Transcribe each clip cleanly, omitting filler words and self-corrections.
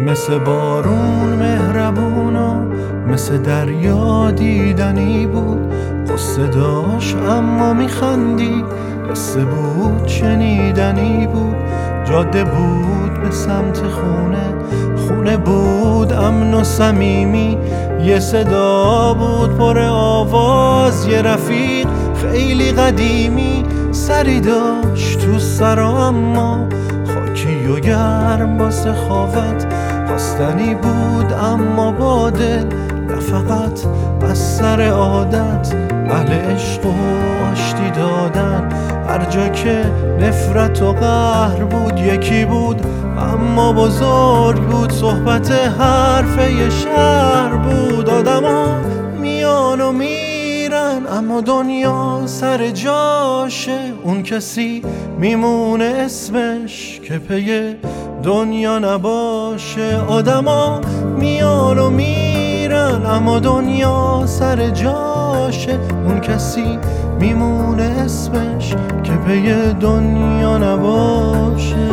مثل بارون مهربون و مثل دریا دیدنی بود. قصه داشت اما میخندید، قصه بود شنیدنی بود. جاده بود به سمت خونه، خونه بود امن و صمیمی. یه صدا بود پر آواز، یه رفیق خیلی قدیمی. سری داشت تو سرا اما خاکی و گرم با سخاوت. خواستنی بود اما با دل، نه فقط از سر عادت. اهل عشق و آشتی دادن، هر جا که نفرت و قهر بود. یکی بود اما بزرگ بود، صحبت حرفه شهر بود. آدما میان و میرن اما دنیا سر جاشه. اون کسی میمونه اسمش که پی دنیا نباشه. آدما میان و میرن اما دنیا سر جاشه. اون کسی میمونه اسمش که پی دنیا نباشه.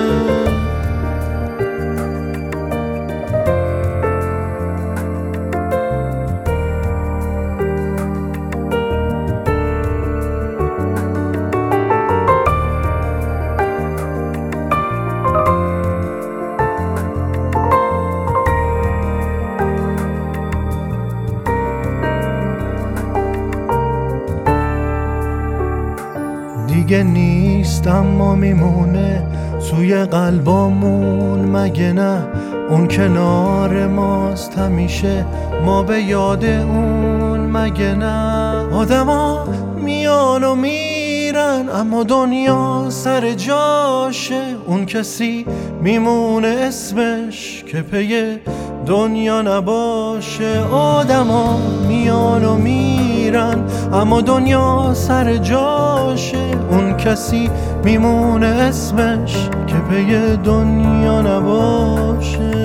دیگه نیست اما میمونه توی قلبامون، مگه نه؟ اون کنار ماست همیشه، ما به یاد اون، مگه نه؟ آدما میان و میرن اما دنیا سر جاشه. اون کسی میمونه اسمش که پی دنیا نباشه. آدما میان و میرن اما دنیا سر جاشه. اون کسی میمونه اسمش که پی دنیا نباشه.